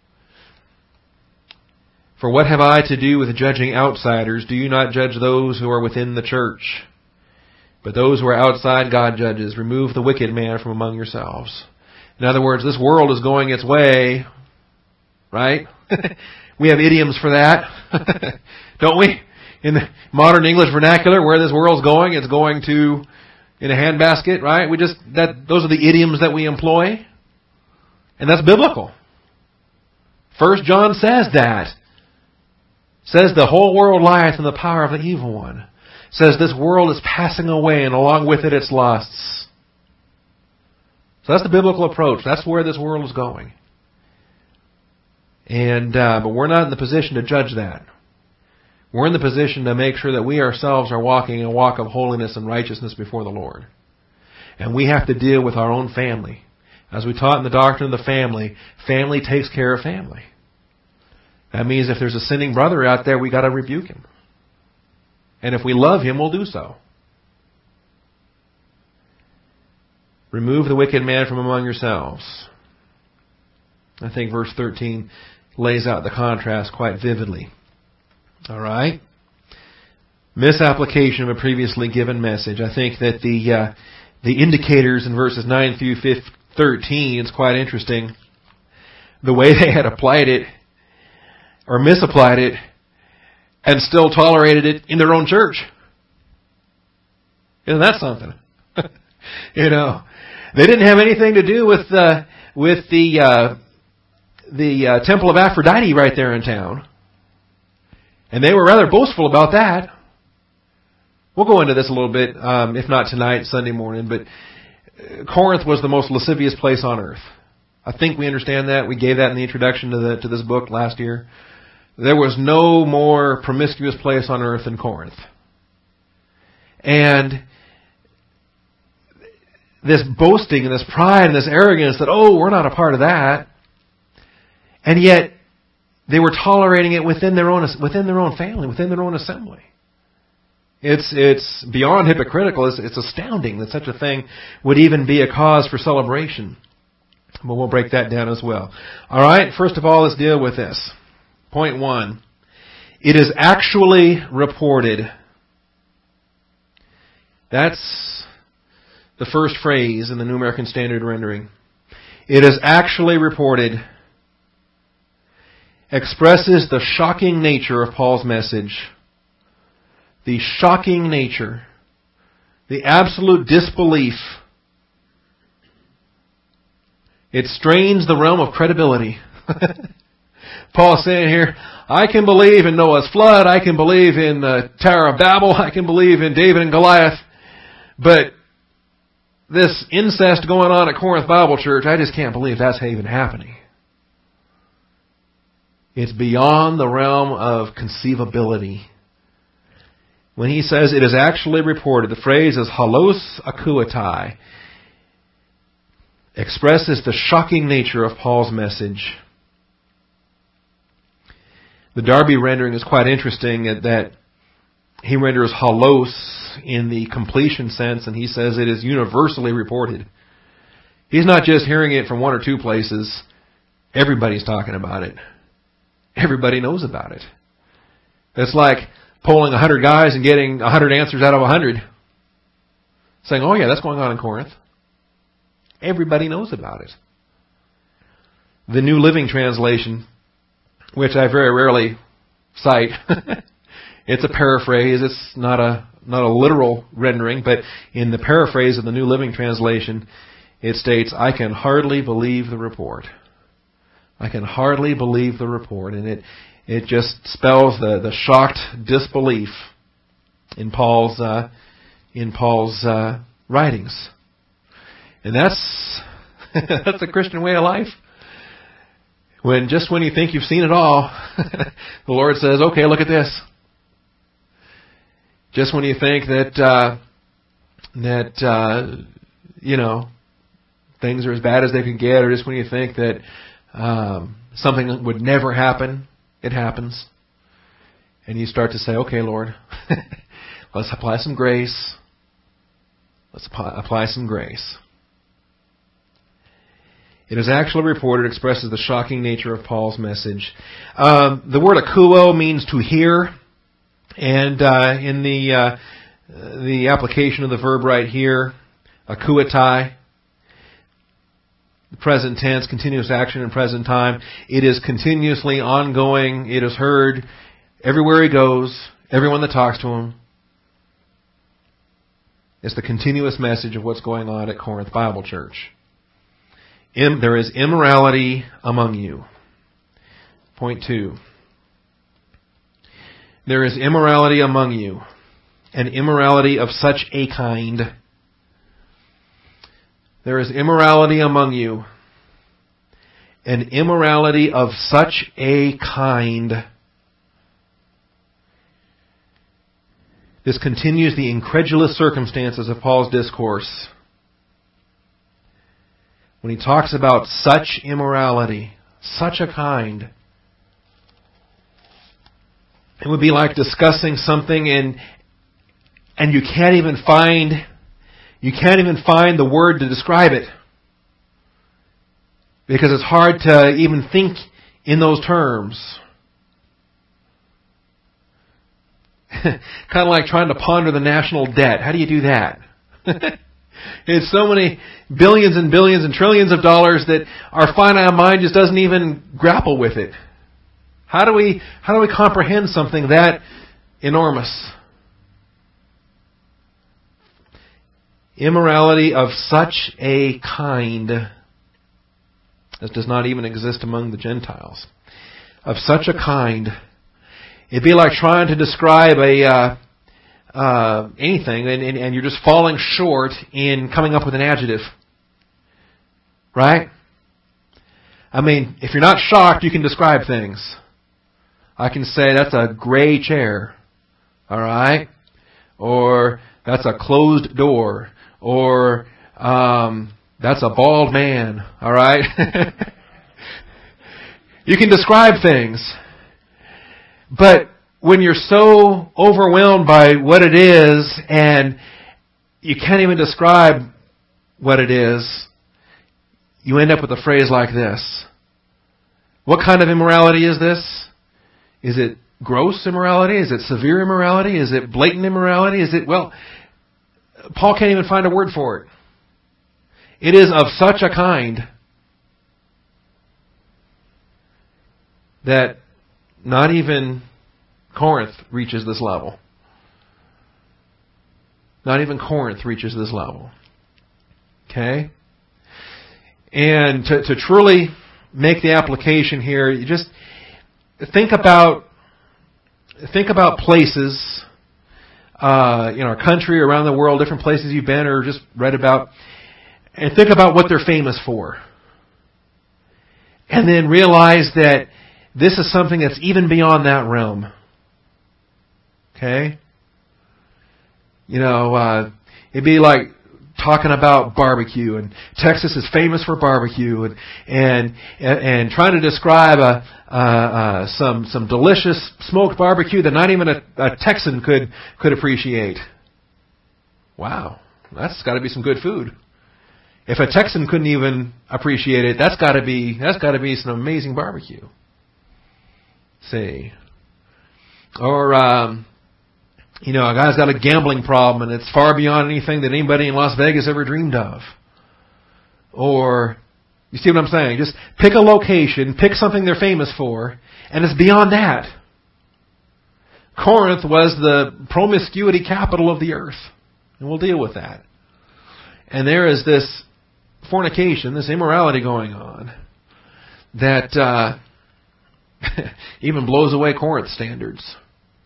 For what have I to do with judging outsiders? Do you not judge those who are within the church? But those who are outside God judges. Remove the wicked man from among yourselves. In other words, this world is going its way, right? We have idioms for that, don't we? In the modern English vernacular, where this world's going, it's going to in a handbasket, right? Those are the idioms that we employ. And that's biblical. 1 John says that. Says the whole world lieth in the power of the evil one. says this world is passing away and along with it its lusts. So that's the biblical approach. That's where this world is going. And but we're not in the position to judge that. We're in the position to make sure that we ourselves are walking a walk of holiness and righteousness before the Lord. And we have to deal with our own family. As we taught in the doctrine of the family, family takes care of family. That means if there's a sinning brother out there, we got to rebuke him. And if we love him, we'll do so. Remove the wicked man from among yourselves. I think verse 13 lays out the contrast quite vividly. All right? Misapplication of a previously given message. I think that the indicators in verses 9 through 13 is quite interesting. The way they had applied it, or misapplied it, and still tolerated it in their own church. Isn't that something? They didn't have anything to do with the temple of Aphrodite right there in town. And they were rather boastful about that. We'll go into this a little bit, if not tonight, Sunday morning, but Corinth was the most lascivious place on earth. I think we understand that. We gave that in the introduction to this book last year. There was no more promiscuous place on earth than Corinth. And this boasting and this pride and this arrogance that, we're not a part of that. And yet, they were tolerating it within their own family, within their own assembly. It's beyond hypocritical. It's astounding that such a thing would even be a cause for celebration. But we'll break that down as well. All right, first of all, let's deal with this. Point 1. It is actually reported. That's the first phrase in the New American Standard rendering. It is actually reported. Expresses the shocking nature of Paul's message. The shocking nature. The absolute disbelief. It strains the realm of credibility. Paul's saying here, I can believe in Noah's flood, I can believe in the Tower of Babel, I can believe in David and Goliath, but this incest going on at Corinth Bible Church, I just can't believe that's even happening. It's beyond the realm of conceivability. When he says it is actually reported, the phrase is halos akuatai, expresses the shocking nature of Paul's message. The Darby rendering is quite interesting that he renders halos in the completion sense, and he says it is universally reported. He's not just hearing it from one or two places. Everybody's talking about it. Everybody knows about it. It's like polling 100 guys and getting 100 answers out of 100. Saying, oh yeah, that's going on in Corinth. Everybody knows about it. The New Living Translation, which I very rarely cite, it's a paraphrase. It's not a literal rendering, but in the paraphrase of the New Living Translation, it states, I can hardly believe the report. I can hardly believe the report. And it just spells the shocked disbelief in Paul's writings. And that's a Christian way of life. When you think you've seen it all, the Lord says, okay, look at this. Just when you think that things are as bad as they can get, or just when you think that something would never happen, it happens. And you start to say, okay, Lord, let's apply some grace. Let's apply some grace. It is actually reported, expresses the shocking nature of Paul's message. The word akuo means to hear, and in the application of the verb right here, akuatai, the present tense, continuous action in present time, it is continuously ongoing. It is heard everywhere he goes, everyone that talks to him. It's the continuous message of what's going on at Corinth Bible Church. There is immorality among you. Point 2. There is immorality among you. and immorality of such a kind. There is immorality among you, and immorality of such a kind. This continues the incredulous circumstances of Paul's discourse. When he talks about such immorality, such a kind, it would be like discussing something and you can't even find the word to describe it. Because it's hard to even think in those terms. Kind of like trying to ponder the national debt. How do you do that? It's so many billions and billions and trillions of dollars that our finite mind just doesn't even grapple with it. How do we comprehend something that enormous? Immorality of such a kind as does not even exist among the Gentiles. Of such a kind. It'd be like trying to describe anything and you're just falling short in coming up with an adjective. Right? I mean, if you're not shocked, you can describe things. I can say that's a gray chair. Alright? Or that's a closed door. Or that's a bald man. Alright? You can describe things. But when you're so overwhelmed by what it is and you can't even describe what it is, you end up with a phrase like this. What kind of immorality is this? Is it gross immorality? Is it severe immorality? Is it blatant immorality? Paul can't even find a word for it. It is of such a kind that not even Corinth reaches this level. Not even Corinth reaches this level. Okay? And to truly make the application here, you just think about places in our country, around the world, different places you've been or just read about, and think about what they're famous for. And then realize that this is something that's even beyond that realm. Okay? It'd be like talking about barbecue, and Texas is famous for barbecue, and trying to describe some delicious smoked barbecue that not even a Texan could appreciate. Wow, that's got to be some good food. If a Texan couldn't even appreciate it, that's got to be some amazing barbecue. See, or a guy's got a gambling problem and it's far beyond anything that anybody in Las Vegas ever dreamed of. Or, you see what I'm saying? Just pick a location, pick something they're famous for, and it's beyond that. Corinth was the promiscuity capital of the earth. And we'll deal with that. And there is this fornication, this immorality going on that even blows away Corinth's standards.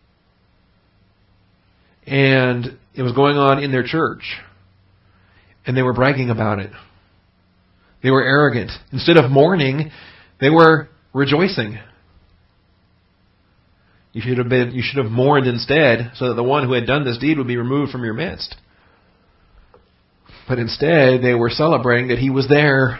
And it was going on in their church. And they were bragging about it. They were arrogant. Instead of mourning, they were rejoicing. You should have mourned instead, so that the one who had done this deed would be removed from your midst. But instead, they were celebrating that he was there.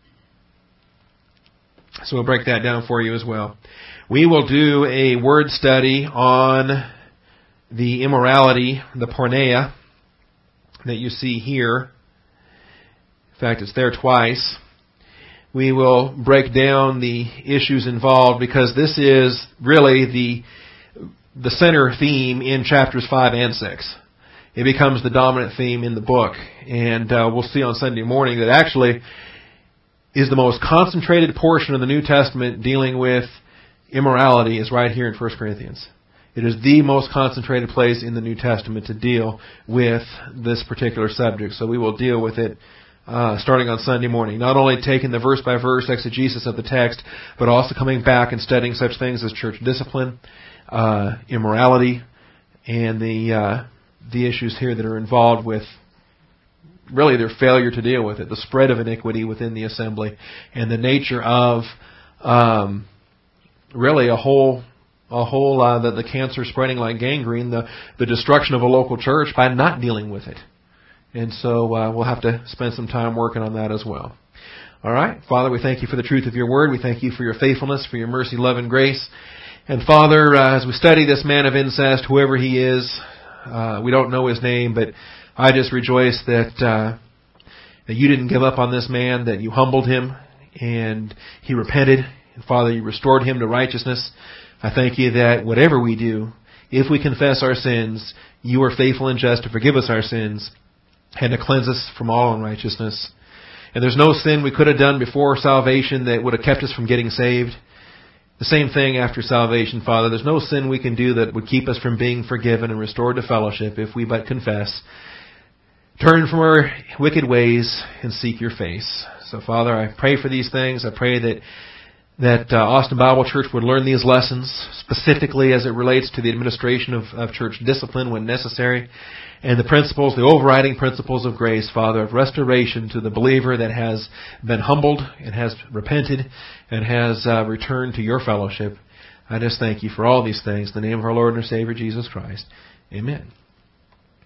So we'll break that down for you as well. We will do a word study on the immorality, the porneia, that you see here. In fact, it's there twice. We will break down the issues involved because this is really the center theme in chapters 5 and 6. It becomes the dominant theme in the book. And we'll see on Sunday morning that actually is the most concentrated portion of the New Testament dealing with immorality is right here in 1 Corinthians. It is the most concentrated place in the New Testament to deal with this particular subject. So we will deal with it starting on Sunday morning. Not only taking the verse-by-verse exegesis of the text, but also coming back and studying such things as church discipline, immorality, and the the issues here that are involved with really their failure to deal with it, the spread of iniquity within the assembly, and the nature of really the cancer spreading like gangrene, the destruction of a local church by not dealing with it. And so we'll have to spend some time working on that as well. All right. Father, we thank you for the truth of your word. We thank you for your faithfulness, for your mercy, love, and grace. And Father, as we study this man of incest, whoever he is, we don't know his name, but I just rejoice that you didn't give up on this man, that you humbled him, and he repented. And Father, you restored him to righteousness. I thank you that whatever we do, if we confess our sins, you are faithful and just to forgive us our sins and to cleanse us from all unrighteousness. And there's no sin we could have done before salvation that would have kept us from getting saved. The same thing after salvation, Father. There's no sin we can do that would keep us from being forgiven and restored to fellowship if we but confess, turn from our wicked ways, and seek your face. So, Father, I pray for these things. I pray that Austin Bible Church would learn these lessons, specifically as it relates to the administration of church discipline when necessary, and the principles, the overriding principles of grace, Father, of restoration to the believer that has been humbled and has repented and has returned to your fellowship. I just thank you for all these things. In the name of our Lord and our Savior, Jesus Christ. Amen.